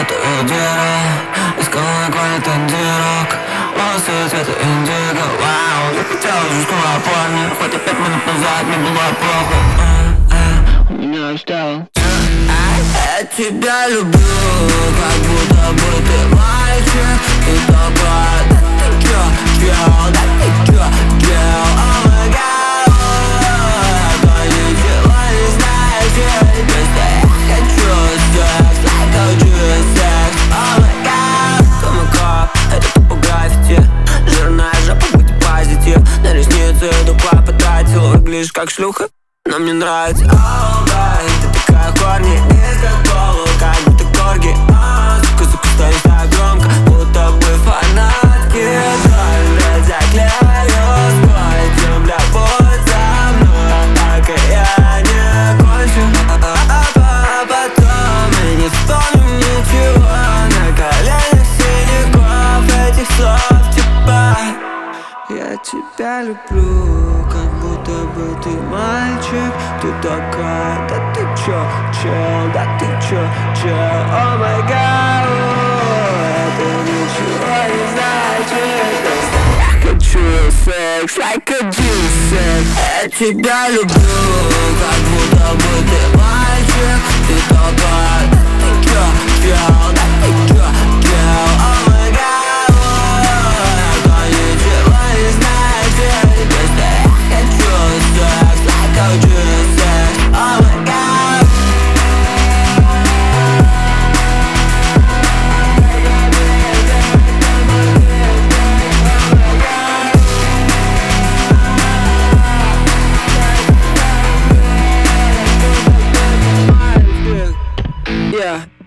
татуировка, искала квартирок, волосы цвета индиго. Вау, я хотела жесткого парня, хоть и 5 минут назад мне было плохо. У меня устал. Я тебя люблю, как будто бы ты мальчик. Ты такой, да ты чё, чел, да ты чё, чел. О май гад, я ничего не знаю, просто я хочу секс, like хочу секс. О май гад, твой мейкап, это тупо граффити. Жирная жопа, будь позитив. На ресницы дупла потратил, выглядишь как шлюха, но мне нравится. Oh, babe, ты такая корни, низко к полу, как будто корги. Сука, стоишь так громко, будто бы фанатки. Только заклею, спорить, земля, будь со мной, пока я не кончу. А потом мы не вспомним ничего. На коленях синяков этих слов типа: я тебя люблю, как будто бы ты мальчик. Ты такая, да ты чё, чел, да ты чё, чел. О май гад, это ничего не значит, просто я хочу секс, like a juice. Я тебя люблю, как будто бы ты мальчик. Ты такая, да ты чё, чел, да ты чё, чел. О май гад, это ничего не значит, просто я хочу секс, like a juice. О май гад. Yeah.